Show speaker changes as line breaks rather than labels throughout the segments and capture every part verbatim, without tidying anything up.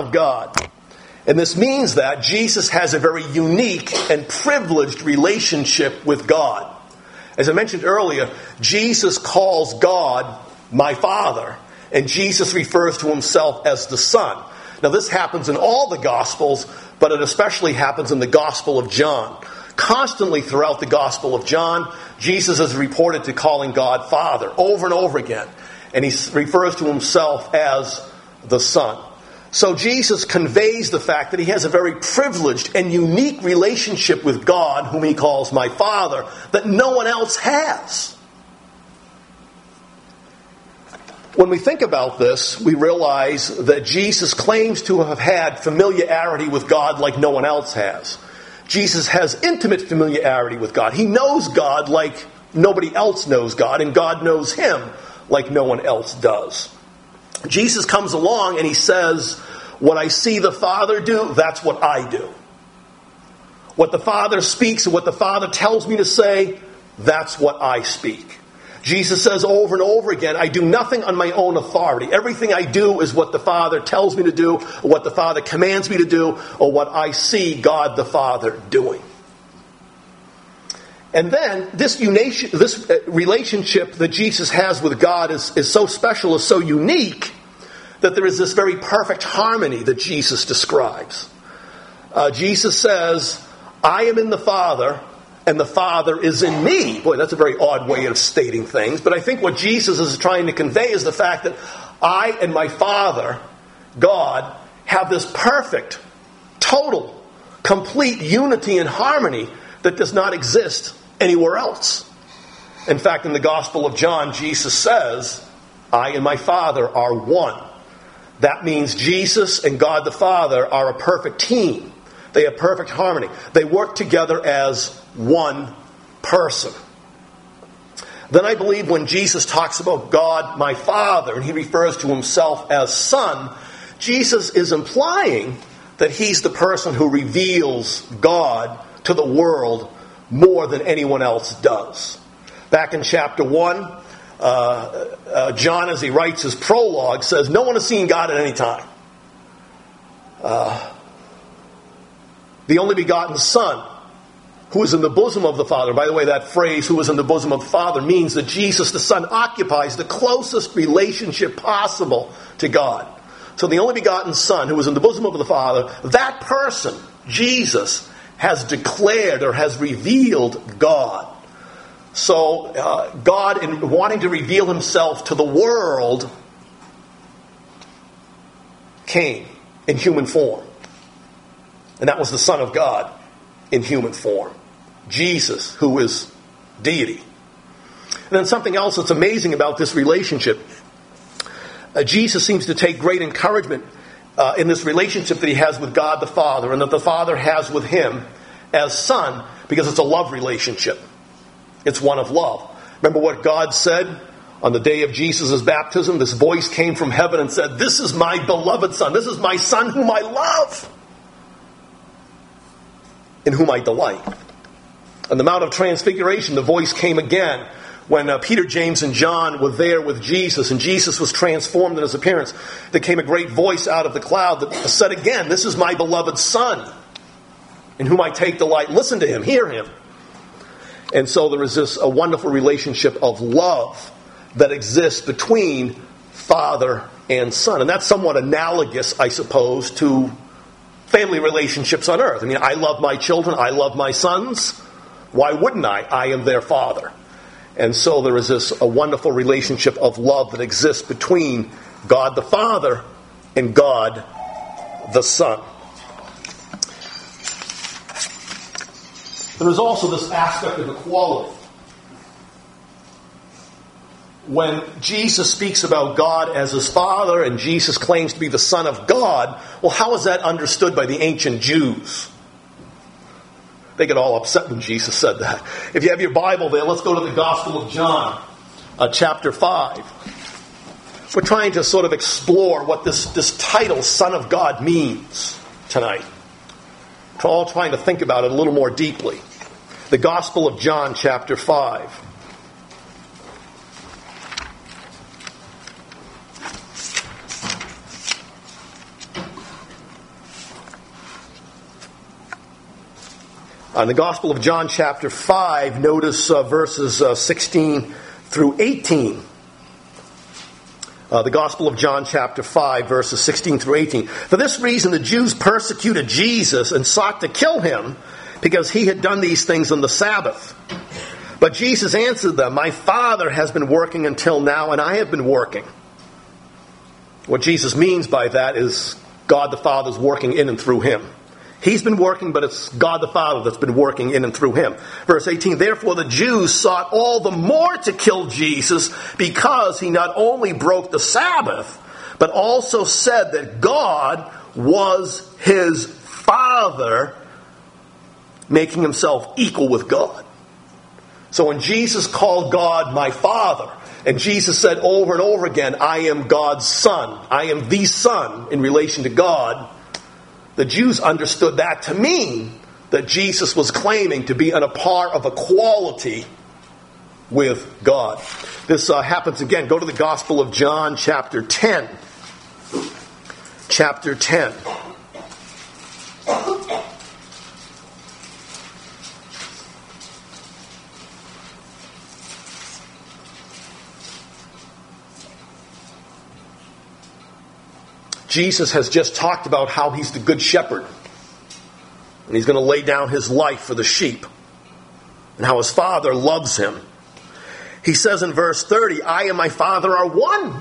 of God. And this means that Jesus has a very unique and privileged relationship with God. As I mentioned earlier, Jesus calls God my Father, and Jesus refers to himself as the Son. Now this happens in all the Gospels, but it especially happens in the Gospel of John. Constantly throughout the Gospel of John, Jesus is reported to calling God Father over and over again. And he refers to himself as the Son. So Jesus conveys the fact that he has a very privileged and unique relationship with God, whom he calls my Father, that no one else has. When we think about this, we realize that Jesus claims to have had familiarity with God like no one else has. Jesus has intimate familiarity with God. He knows God like nobody else knows God, and God knows him like no one else does. Jesus comes along and he says, what I see the Father do, that's what I do. What the Father speaks and what the Father tells me to say, that's what I speak. Jesus says over and over again, I do nothing on my own authority. Everything I do is what the Father tells me to do, or what the Father commands me to do, or what I see God the Father doing. And then this, unation, this relationship that Jesus has with God is, is so special, is so unique, that there is this very perfect harmony that Jesus describes. Uh, Jesus says, I am in the Father, and the Father is in me. Boy, that's a very odd way of stating things. But I think what Jesus is trying to convey is the fact that I and my Father, God, have this perfect, total, complete unity and harmony that does not exist anywhere else. In fact, in the Gospel of John, Jesus says, I and my Father are one. That means Jesus and God the Father are a perfect team. They have perfect harmony. They work together as one person. Then I believe when Jesus talks about God, my Father, and he refers to himself as Son, Jesus is implying that he's the person who reveals God to the world more than anyone else does. Back in chapter one, uh, uh, John, as he writes his prologue, says, no one has seen God at any time. Uh, the only begotten Son, who is in the bosom of the Father. By the way, that phrase, who is in the bosom of the Father, means that Jesus, the Son, occupies the closest relationship possible to God. So the only begotten Son, who is in the bosom of the Father, that person, Jesus, has declared or has revealed God. So uh, God, in wanting to reveal himself to the world, came in human form. And that was the Son of God in human form. Jesus, who is deity. And then something else that's amazing about this relationship. Uh, Jesus seems to take great encouragement uh, in this relationship that he has with God the Father, and that the Father has with him as Son, because it's a love relationship. It's one of love. Remember what God said on the day of Jesus' baptism? This voice came from heaven and said, this is my beloved Son. This is my Son whom I love, in whom I delight. On the Mount of Transfiguration, the voice came again when uh, Peter, James, and John were there with Jesus, and Jesus was transformed in his appearance. There came a great voice out of the cloud that said again, this is my beloved Son, in whom I take delight. Listen to him, hear him. And so there is this a wonderful relationship of love that exists between Father and Son. And that's somewhat analogous, I suppose, to family relationships on earth. I mean, I love my children, I love my sons. Why wouldn't I? I am their father. And so there is this a wonderful relationship of love that exists between God the Father and God the Son. There is also this aspect of equality. When Jesus speaks about God as his Father and Jesus claims to be the Son of God, well, how is that understood by the ancient Jews? They get all upset when Jesus said that. If you have your Bible there, let's go to the Gospel of John, uh, chapter five. We're trying to sort of explore what this, this title, Son of God, means tonight. We're all trying to think about it a little more deeply. The Gospel of John, chapter five. Uh, in the Gospel of John chapter five, notice uh, verses uh, sixteen through eighteen. Uh, the Gospel of John chapter five, verses sixteen through eighteen. For this reason the Jews persecuted Jesus and sought to kill him, because he had done these things on the Sabbath. But Jesus answered them, my Father has been working until now, and I have been working. What Jesus means by that is God the Father is working in and through him. He's been working, but it's God the Father that's been working in and through him. Verse eighteen, therefore the Jews sought all the more to kill Jesus, because he not only broke the Sabbath, but also said that God was his Father, making himself equal with God. So when Jesus called God my Father, and Jesus said over and over again, I am God's Son, I am the Son in relation to God, the Jews understood that to mean that Jesus was claiming to be on a par of equality with God. This uh, happens again. Go to the Gospel of John, chapter ten. Chapter ten. Jesus has just talked about how he's the good shepherd. And he's going to lay down his life for the sheep. And how his Father loves him. He says in verse thirty, I and my Father are one.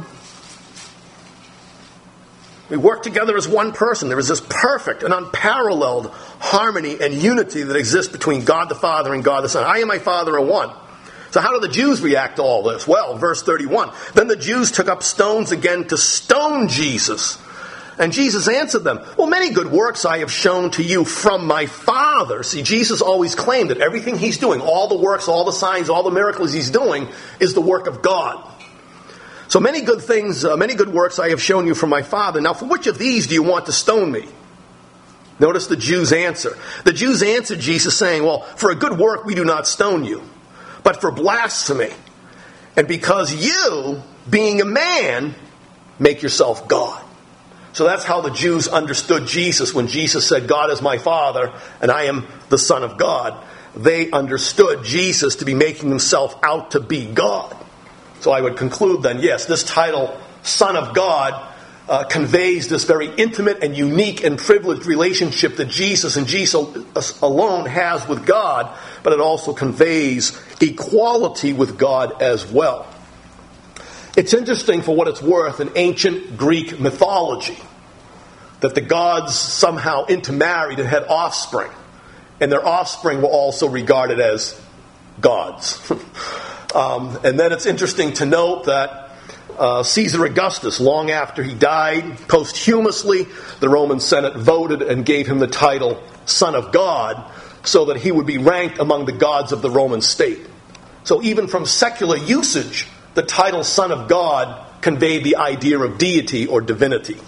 We work together as one person. There is this perfect and unparalleled harmony and unity that exists between God the Father and God the Son. I and my Father are one. So how do the Jews react to all this? Well, verse thirty-one, then the Jews took up stones again to stone Jesus. And Jesus answered them, well, many good works I have shown to you from my Father. See, Jesus always claimed that everything he's doing, all the works, all the signs, all the miracles he's doing, is the work of God. So many good things, uh, many good works I have shown you from my Father. Now, for which of these do you want to stone me? Notice the Jews' answer. The Jews answered Jesus saying, well, for a good work we do not stone you, but for blasphemy. And because you, being a man, make yourself God. So that's how the Jews understood Jesus when Jesus said, God is my Father and I am the Son of God. They understood Jesus to be making himself out to be God. So I would conclude then, yes, this title, Son of God, uh, conveys this very intimate and unique and privileged relationship that Jesus and Jesus alone has with God, but it also conveys equality with God as well. It's interesting, for what it's worth, in ancient Greek mythology, that the gods somehow intermarried and had offspring. And their offspring were also regarded as gods. um, and then it's interesting to note that uh, Caesar Augustus, long after he died, posthumously, the Roman Senate voted and gave him the title Son of God, so that he would be ranked among the gods of the Roman state. So even from secular usage, the title Son of God conveyed the idea of deity or divinity.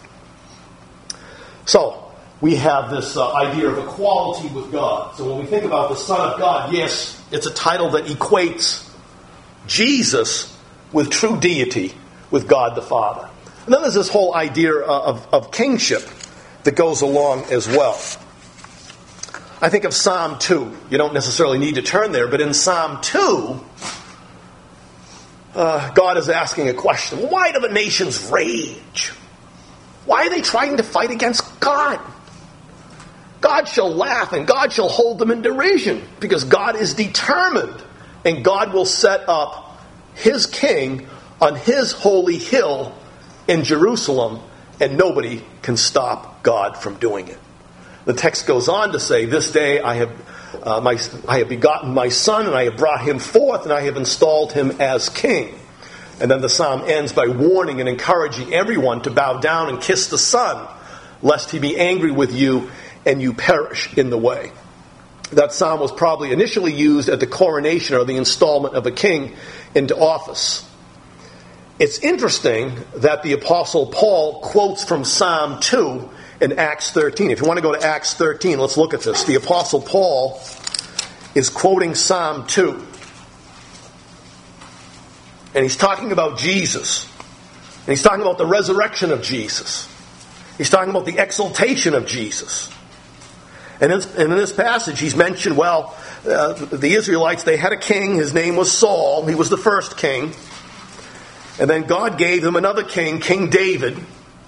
So, we have this uh, idea of equality with God. So when we think about the Son of God, yes, it's a title that equates Jesus with true deity with God the Father. And then there's this whole idea of, of kingship that goes along as well. I think of Psalm two. You don't necessarily need to turn there, but in Psalm two, Uh, God is asking a question. Why do the nations rage? Why are they trying to fight against God? God shall laugh and God shall hold them in derision, because God is determined, and God will set up his king on his holy hill in Jerusalem, and nobody can stop God from doing it. The text goes on to say, this day I have Uh, my, I have begotten my son, and I have brought him forth, and I have installed him as king. And then the psalm ends by warning and encouraging everyone to bow down and kiss the Son, lest he be angry with you and you perish in the way. That psalm was probably initially used at the coronation or the installment of a king into office. It's interesting that the Apostle Paul quotes from Psalm two in Acts thirteen. If you want to go to Acts thirteen, let's look at this. The Apostle Paul is quoting Psalm two. And he's talking about Jesus. And he's talking about the resurrection of Jesus. He's talking about the exaltation of Jesus. And in, and in this passage, he's mentioned, well, uh, the Israelites, they had a king. His name was Saul. He was the first king. And then God gave them another king, King David.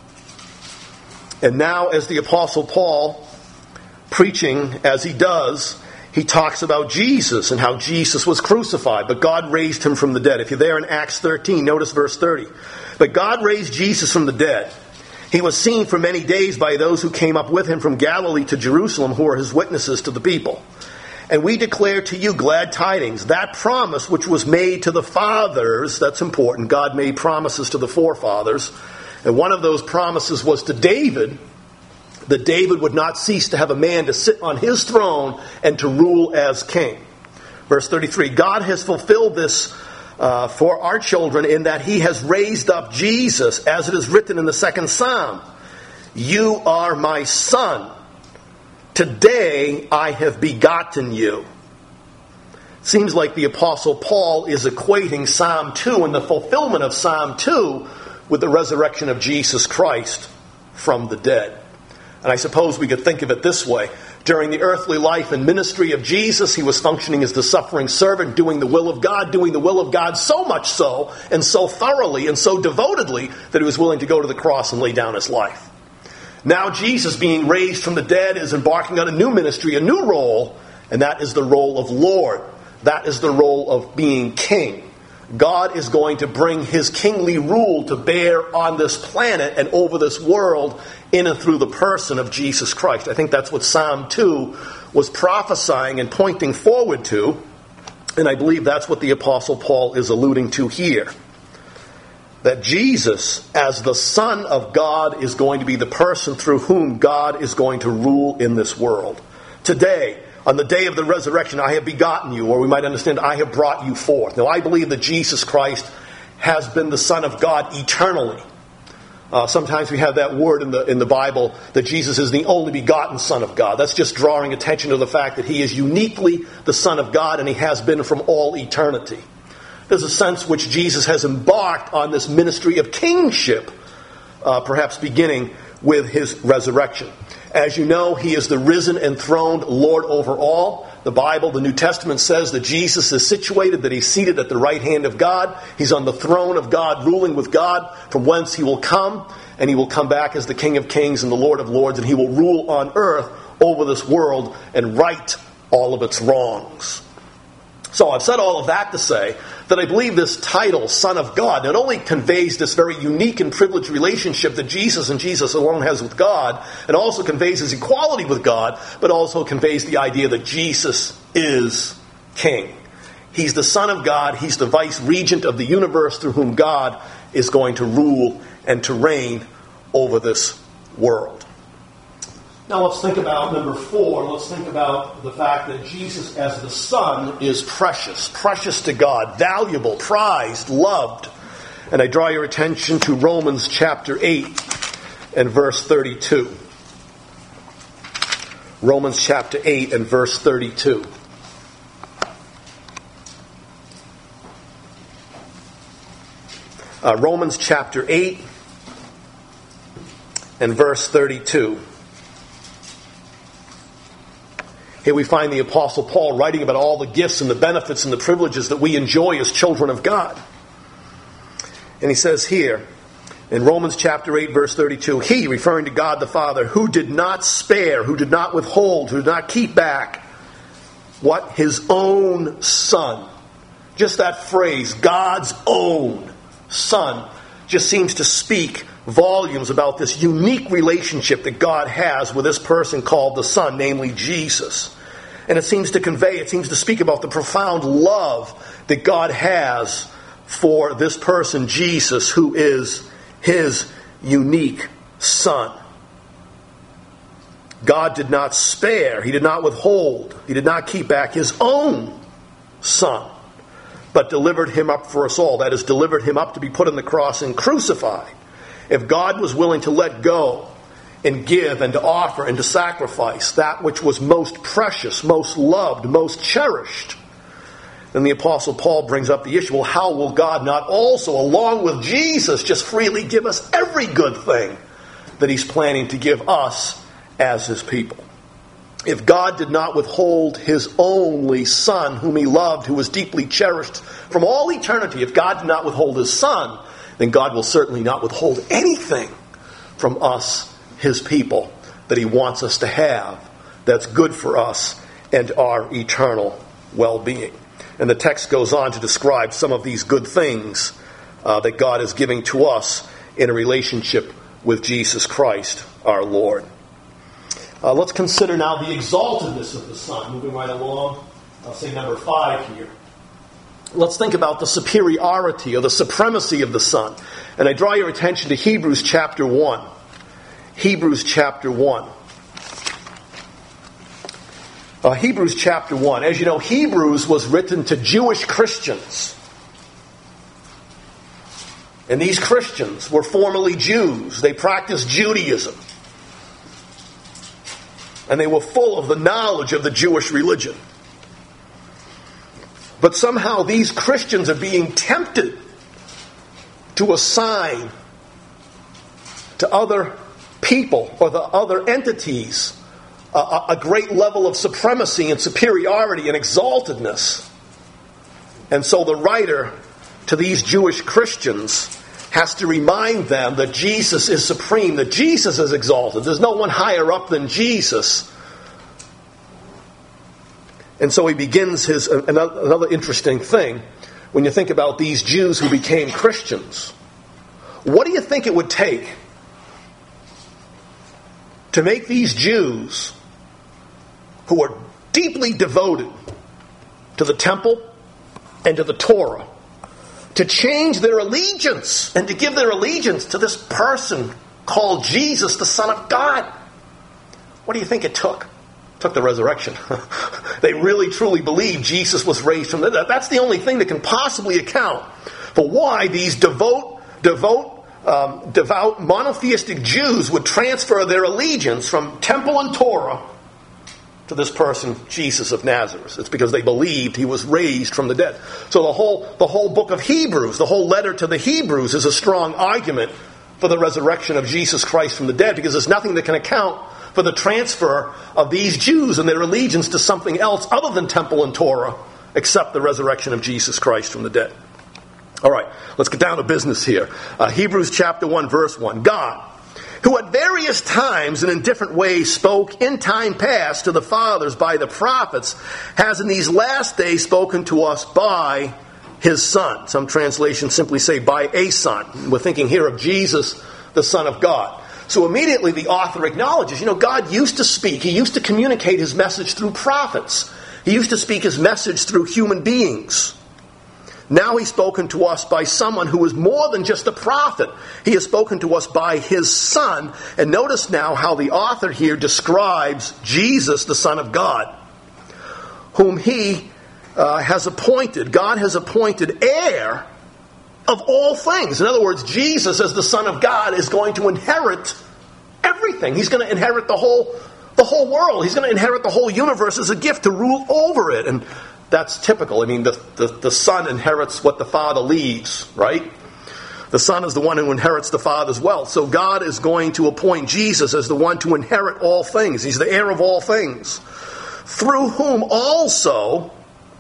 And now, as the Apostle Paul, preaching as he does, he talks about Jesus and how Jesus was crucified, but God raised him from the dead. If you're there in Acts thirteen, notice verse thirty. But God raised Jesus from the dead. He was seen for many days by those who came up with him from Galilee to Jerusalem, who were his witnesses to the people. And we declare to you glad tidings, that promise which was made to the fathers, that's important. God made promises to the forefathers. And one of those promises was to David, that David would not cease to have a man to sit on his throne and to rule as king. Verse thirty-three, God has fulfilled this uh, for our children in that he has raised up Jesus, as it is written in the second Psalm. You are my son. Today I have begotten you. Seems like the Apostle Paul is equating Psalm two and the fulfillment of Psalm two with the resurrection of Jesus Christ from the dead. And I suppose we could think of it this way. During the earthly life and ministry of Jesus, he was functioning as the suffering servant, doing the will of God, doing the will of God so much so, and so thoroughly, and so devotedly, that he was willing to go to the cross and lay down his life. Now Jesus, being raised from the dead, is embarking on a new ministry, a new role, and that is the role of Lord. That is the role of being king. God is going to bring his kingly rule to bear on this planet and over this world in and through the person of Jesus Christ. I think that's what Psalm two was prophesying and pointing forward to, and I believe that's what the Apostle Paul is alluding to here. That Jesus, as the Son of God, is going to be the person through whom God is going to rule in this world. Today, on the day of the resurrection, I have begotten you, or we might understand, I have brought you forth. Now, I believe that Jesus Christ has been the Son of God eternally. Uh, sometimes we have that word in the in the Bible that Jesus is the only begotten Son of God. That's just drawing attention to the fact that he is uniquely the Son of God, and he has been from all eternity. There's a sense which Jesus has embarked on this ministry of kingship, uh, perhaps beginning with his resurrection. As you know, he is the risen, enthroned Lord over all. The Bible, the New Testament says that Jesus is situated, that he's seated at the right hand of God. He's on the throne of God, ruling with God, from whence he will come, and he will come back as the King of Kings and the Lord of Lords, and he will rule on earth over this world and right all of its wrongs. So I've said all of that to say that I believe this title, Son of God, not only conveys this very unique and privileged relationship that Jesus and Jesus alone has with God, and also conveys his equality with God, but also conveys the idea that Jesus is King. He's the Son of God. He's the vice regent of the universe through whom God is going to rule and to reign over this world. Now let's think about number four. Let's think about the fact that Jesus as the Son is precious. Precious to God. Valuable, prized, loved. And I draw your attention to Romans chapter eight and verse thirty-two. Romans chapter eight and verse thirty-two. Uh, Romans chapter eight and verse thirty-two. Here we find the Apostle Paul writing about all the gifts and the benefits and the privileges that we enjoy as children of God. And he says here, in Romans chapter eight, verse thirty-two, he, referring to God the Father, who did not spare, who did not withhold, who did not keep back, what? His own Son. Just that phrase, God's own Son, just seems to speak volumes about this unique relationship that God has with this person called the Son, namely Jesus. And it seems to convey, it seems to speak about the profound love that God has for this person, Jesus, who is his unique Son. God did not spare, he did not withhold, he did not keep back his own Son, but delivered him up for us all. That is, delivered him up to be put on the cross and crucified. If God was willing to let go and give and to offer and to sacrifice that which was most precious, most loved, most cherished, then the Apostle Paul brings up the issue, well, how will God not also, along with Jesus, just freely give us every good thing that he's planning to give us as his people? if God did not withhold his only Son, whom he loved, who was deeply cherished from all eternity, if God did not withhold his Son, then God will certainly not withhold anything from us, his people, that he wants us to have that's good for us and our eternal well-being. And the text goes on to describe some of these good things uh, that God is giving to us in a relationship with Jesus Christ, our Lord. Uh, let's consider now the exaltedness of the Son. Moving right along, I'll say number five here. Let's think about the superiority or the supremacy of the Son. And I draw your attention to Hebrews chapter one. Hebrews chapter one. Uh, Hebrews chapter one. As you know, Hebrews was written to Jewish Christians. And these Christians were formerly Jews. They practiced Judaism. And they were full of the knowledge of the Jewish religion. But somehow these Christians are being tempted to assign to other people or the other entities a, a great level of supremacy and superiority and exaltedness. And so the writer to these Jewish Christians has to remind them that Jesus is supreme, that Jesus is exalted. There's no one higher up than Jesus. And so he begins his another interesting thing when you think about these Jews who became Christians. What do you think it would take to make these Jews, who are deeply devoted to the temple and to the Torah, to change their allegiance and to give their allegiance to this person called Jesus, the Son of God? What do you think it took? It took the resurrection. They really truly believed Jesus was raised from the dead. That's the only thing that can possibly account for why these devout, devout, um, devout monotheistic Jews would transfer their allegiance from temple and Torah to this person, Jesus of Nazareth. It's because they believed he was raised from the dead. So the whole the whole book of Hebrews, the whole letter to the Hebrews, is a strong argument for the resurrection of Jesus Christ from the dead, because there's nothing that can account for the transfer of these Jews and their allegiance to something else other than temple and Torah, except the resurrection of Jesus Christ from the dead. All right, let's get down to business here. Uh, Hebrews chapter one, verse one. God, who at various times and in different ways spoke in time past to the fathers by the prophets, has in these last days spoken to us by his Son. Some translations simply say by a Son. We're thinking here of Jesus, the Son of God. So immediately the author acknowledges, you know, God used to speak. He used to communicate his message through prophets. He used to speak his message through human beings. Now he's spoken to us by someone who is more than just a prophet. He has spoken to us by his Son. And notice now how the author here describes Jesus, the Son of God, whom he uh, has appointed, God has appointed heir of all things. In other words, Jesus, as the Son of God, is going to inherit everything. He's going to inherit the whole, the whole world. He's going to inherit the whole universe as a gift to rule over it. And that's typical. I mean, the, the, the Son inherits what the Father leaves, right? The Son is the one who inherits the Father's wealth. So God is going to appoint Jesus as the one to inherit all things. He's the heir of all things. Through whom also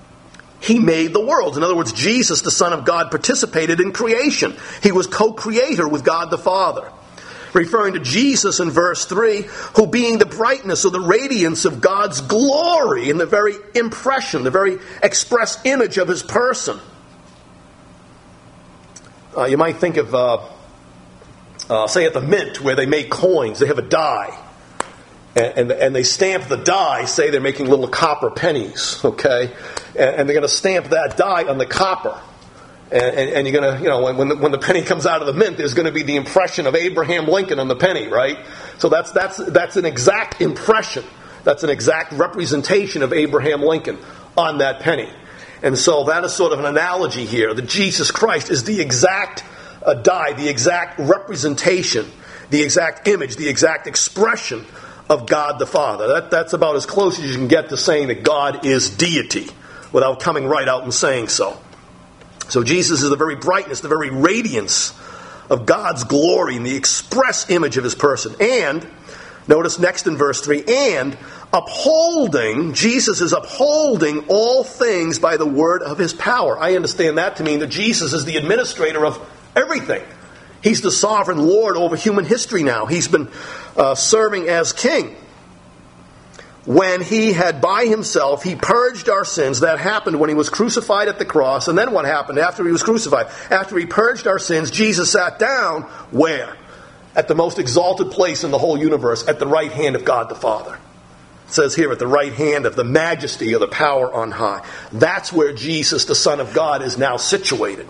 he made the worlds. In other words, Jesus, the Son of God, participated in creation. He was co-creator with God the Father. Referring to Jesus in verse three, who being the brightness or the radiance of God's glory in the very impression, the very express image of his person. Uh, you might think of, uh, uh, say at the mint where they make coins, they have a die. And, and, and they stamp the die, say they're making little copper pennies, okay? And, and they're going to stamp that die on the copper. And, and, and you're going to, you know, when, when, the, when the penny comes out of the mint, there's going to be the impression of Abraham Lincoln on the penny, right? So that's that's that's an exact impression. That's an exact representation of Abraham Lincoln on that penny. And so that is sort of an analogy here, that Jesus Christ is the exact uh, die, the exact representation, the exact image, the exact expression of God the Father. That, that's about as close as you can get to saying that God is deity without coming right out and saying so. So Jesus is the very brightness, the very radiance of God's glory and the express image of his person. And, notice next in verse three, and upholding, Jesus is upholding all things by the word of his power. I understand that to mean that Jesus is the administrator of everything. He's the sovereign Lord over human history now. He's been uh, serving as king. When he had by himself, he purged our sins. That happened when he was crucified at the cross. And then what happened after he was crucified? After he purged our sins, Jesus sat down where? At the most exalted place in the whole universe, at the right hand of God the Father. It says here, at the right hand of the majesty of the power on high. That's where Jesus, the Son of God, is now situated.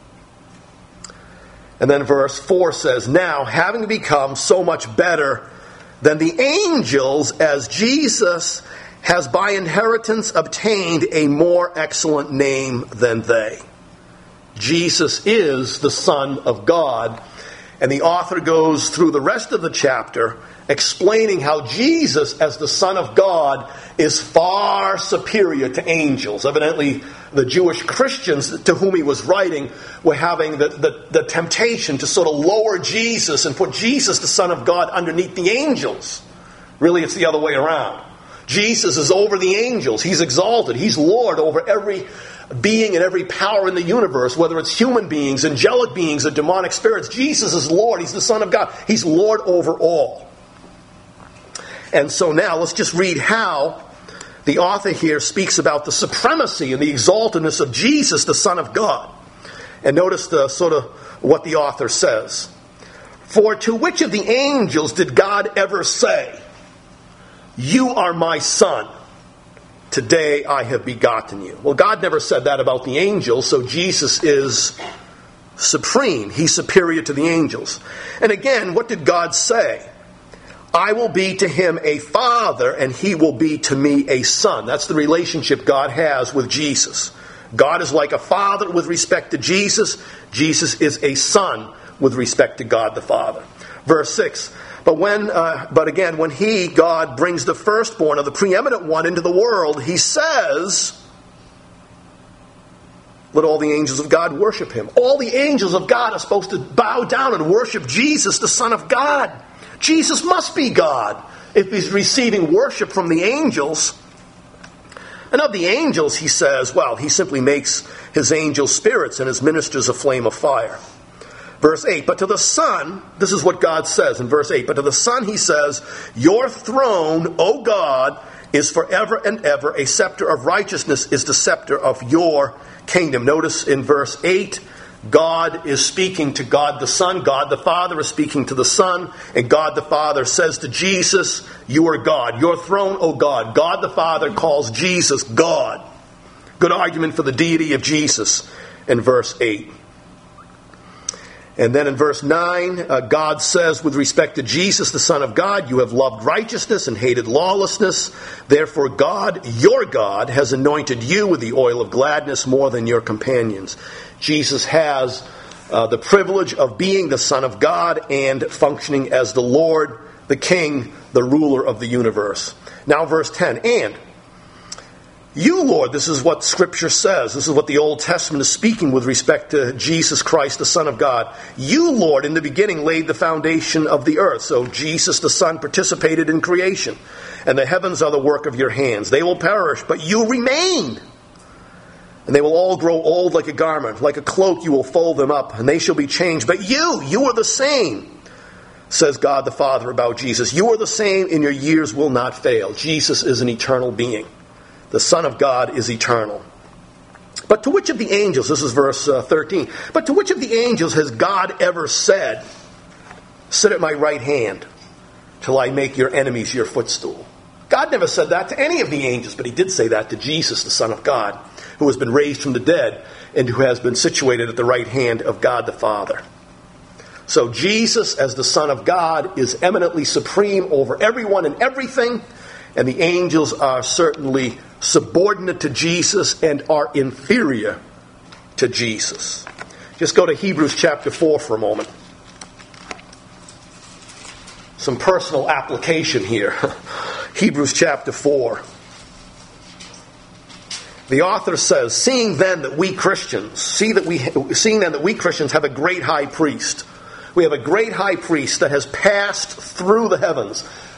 And then verse four says, now, having become so much better than the angels, as Jesus has by inheritance obtained a more excellent name than they. Jesus is the Son of God. And the author goes through the rest of the chapter explaining how Jesus, as the Son of God, is far superior to angels. Evidently, the Jewish Christians to whom he was writing were having the, the, the temptation to sort of lower Jesus and put Jesus, the Son of God, underneath the angels. Really, it's the other way around. Jesus is over the angels. He's exalted. He's Lord over every being and every power in the universe, whether it's human beings, angelic beings, or demonic spirits. Jesus is Lord. He's the Son of God. He's Lord over all. And so now let's just read how the author here speaks about the supremacy and the exaltedness of Jesus, the Son of God. And notice the sort of what the author says. For to which of the angels did God ever say, you are my son, today I have begotten you? Well, God never said that about the angels, so Jesus is supreme. He's superior to the angels. And again, what did God say? I will be to him a father, and he will be to me a son. That's the relationship God has with Jesus. God is like a father with respect to Jesus. Jesus is a son with respect to God the Father. Verse six, but when, uh, but again, when he, God, brings the firstborn of the preeminent one into the world, he says, let all the angels of God worship him. All the angels of God are supposed to bow down and worship Jesus, the Son of God. Jesus must be God if he's receiving worship from the angels. And of the angels, he says, well, he simply makes his angel spirits and his ministers a flame of fire. Verse eight, but to the Son, this is what God says in verse eight, but to the Son he says, your throne, O God, is forever and ever. A scepter of righteousness is the scepter of your kingdom. Notice in verse eight, God is speaking to God the Son. God the Father is speaking to the Son. And God the Father says to Jesus, you are God. Your throne, O God. God the Father calls Jesus God. Good argument for the deity of Jesus in verse eight. And then in verse nine, uh, God says with respect to Jesus, the Son of God, you have loved righteousness and hated lawlessness. Therefore God, your God, has anointed you with the oil of gladness more than your companions. Jesus has uh, the privilege of being the Son of God and functioning as the Lord, the King, the ruler of the universe. Now verse ten, and you, Lord, this is what Scripture says. This is what the Old Testament is speaking with respect to Jesus Christ, the Son of God. You, Lord, in the beginning laid the foundation of the earth. So Jesus, the Son, participated in creation. And the heavens are the work of your hands. They will perish, but you remain. And they will all grow old like a garment. Like a cloak you will fold them up, and they shall be changed. But you, you are the same, says God the Father about Jesus. You are the same, and your years will not fail. Jesus is an eternal being. The Son of God is eternal. But to which of the angels, this is verse uh, thirteen, but to which of the angels has God ever said, sit at my right hand till I make your enemies your footstool? God never said that to any of the angels, but he did say that to Jesus, the Son of God, who has been raised from the dead and who has been situated at the right hand of God the Father. So Jesus, as the Son of God, is eminently supreme over everyone and everything, and the angels are certainly subordinate to Jesus and are inferior to Jesus. Just go to Hebrews chapter four for a moment. Some personal application here. Hebrews chapter four. The author says, seeing then that we Christians, see that we, seeing then that we Christians have a great high priest. We have a great high priest that has passed through the heavens.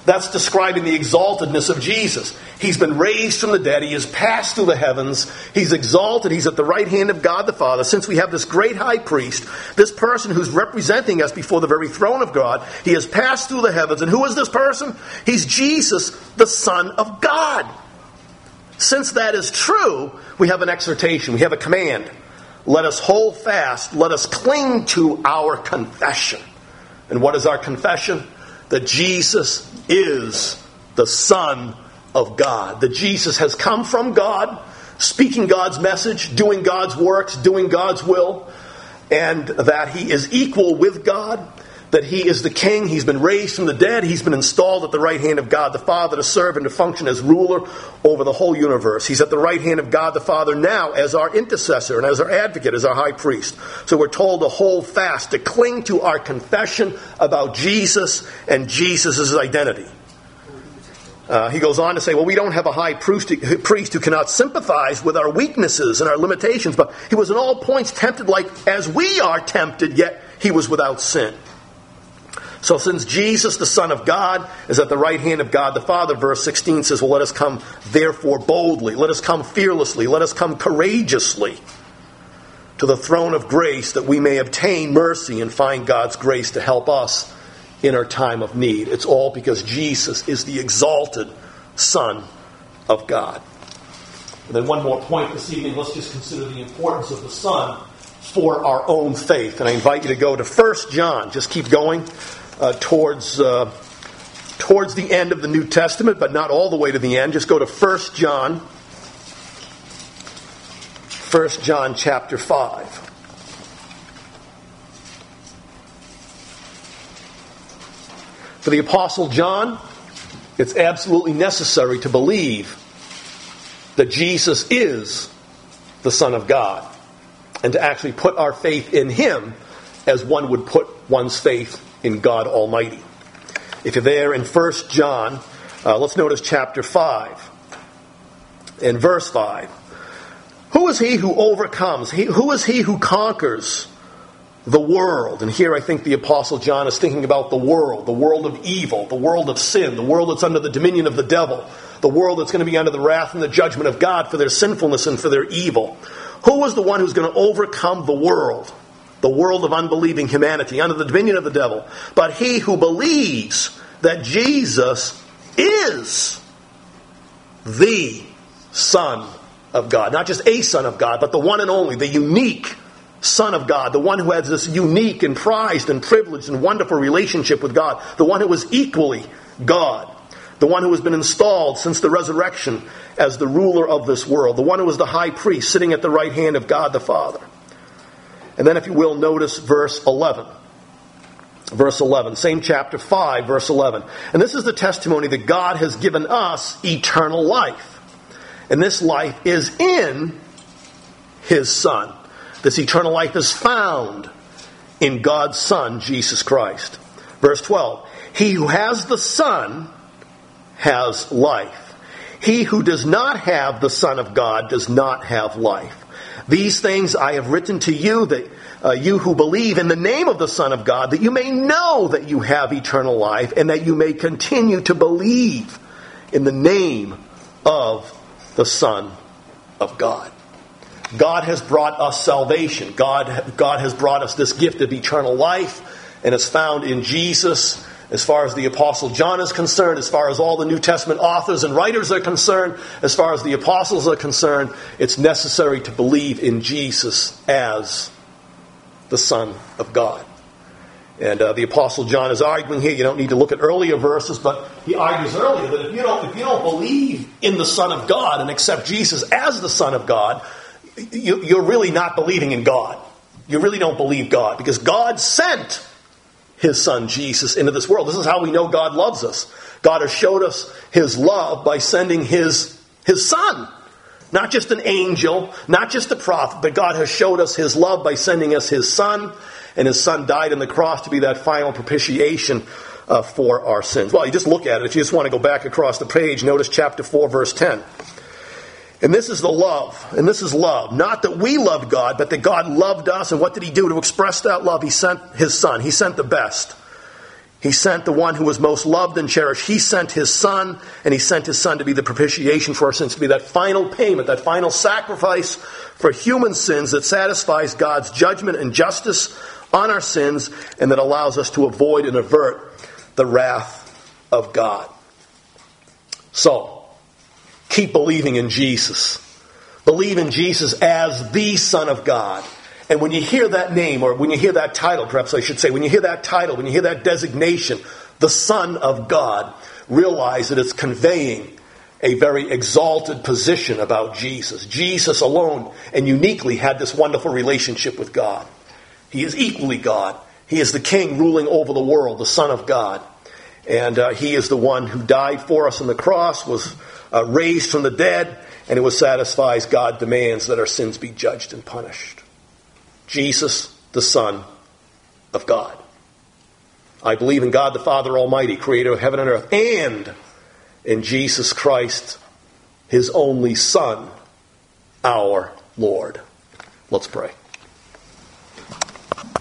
That's describing the exaltedness of Jesus. He's been raised from the dead. He has passed through the heavens. He's exalted. He's at the right hand of God the Father. Since we have this great high priest, this person who's representing us before the very throne of God, he has passed through the heavens. And who is this person? He's Jesus, the Son of God. Since that is true, we have an exhortation. We have a command. Let us hold fast. Let us cling to our confession. And what is our confession? That Jesus is the Son of God. That Jesus has come from God, speaking God's message, doing God's works, doing God's will, and that he is equal with God, that he is the King, he's been raised from the dead, he's been installed at the right hand of God the Father to serve and to function as ruler over the whole universe. He's at the right hand of God the Father now as our intercessor and as our advocate, as our high priest. So we're told to hold fast, to cling to our confession about Jesus and Jesus' identity. Uh, he goes on to say, well, we don't have a high priest who cannot sympathize with our weaknesses and our limitations, but he was in all points tempted like as we are tempted, yet he was without sin. So since Jesus, the Son of God, is at the right hand of God the Father, verse sixteen says, well, let us come therefore boldly. Let us come fearlessly. Let us come courageously to the throne of grace that we may obtain mercy and find God's grace to help us in our time of need. It's all because Jesus is the exalted Son of God. And then one more point this evening. Let's just consider the importance of the Son for our own faith. And I invite you to go to First John. Just keep going. Uh, towards uh, towards the end of the New Testament, but not all the way to the end. Just go to First John. First John chapter five. For the Apostle John, it's absolutely necessary to believe that Jesus is the Son of God, and to actually put our faith in him as one would put one's faith in God Almighty. If you're there in First John, uh, let's notice chapter five and verse five. Who is he who overcomes? He, who is he who conquers the world? And here I think the Apostle John is thinking about the world, the world of evil, the world of sin, the world that's under the dominion of the devil, the world that's going to be under the wrath and the judgment of God for their sinfulness and for their evil. Who is the one who's going to overcome the world? The world of unbelieving humanity, under the dominion of the devil. But he who believes that Jesus is the Son of God. Not just a Son of God, but the one and only, the unique Son of God. The one who has this unique and prized and privileged and wonderful relationship with God. The one who is equally God. The one who has been installed since the resurrection as the ruler of this world. The one who is the high priest sitting at the right hand of God the Father. And then if you will, notice verse eleven. Verse eleven, same chapter five, verse eleven. And this is the testimony that God has given us eternal life. And this life is in his Son. This eternal life is found in God's Son, Jesus Christ. Verse twelve, he who has the Son has life. He who does not have the Son of God does not have life. These things I have written to you, that uh, you who believe in the name of the Son of God, that you may know that you have eternal life, and that you may continue to believe in the name of the Son of God. God has brought us salvation. God, God has brought us this gift of eternal life, and it's found in Jesus. As far as the Apostle John is concerned, as far as all the New Testament authors and writers are concerned, as far as the apostles are concerned, it's necessary to believe in Jesus as the Son of God. And uh, the Apostle John is arguing here. You don't need to look at earlier verses, but he argues earlier that if you don't, if you don't believe in the Son of God and accept Jesus as the Son of God, you, you're really not believing in God. You really don't believe God, because God sent his Son Jesus into this world. This is how we know God loves us. God has showed us his love by sending his, his Son. Not just an angel, not just a prophet, but God has showed us his love by sending us his Son. And his Son died on the cross to be that final propitiation uh, for our sins. Well, you just look at it. If you just want to go back across the page, notice chapter four, verse ten. And this is the love, and this is love. Not that we loved God, but that God loved us. And what did he do to express that love? He sent his Son. He sent the best He sent the one who was most loved and cherished. He sent his Son, and he sent his Son to be the propitiation for our sins, to be that final payment, that final sacrifice for human sins that satisfies God's judgment and justice on our sins, and that allows us to avoid and avert the wrath of God. So, keep believing in Jesus. Believe in Jesus as the Son of God. And when you hear that name, or when you hear that title, perhaps I should say, when you hear that title, when you hear that designation, the Son of God, realize that it's conveying a very exalted position about Jesus. Jesus alone and uniquely had this wonderful relationship with God. He is equally God. He is the King ruling over the world, the Son of God. And uh, he is the one who died for us on the cross, was uh, raised from the dead, and it was satisfies God demands that our sins be judged and punished. Jesus, the Son of God. I believe in God the Father Almighty, creator of heaven and earth, and in Jesus Christ, his only Son, our Lord. Let's pray.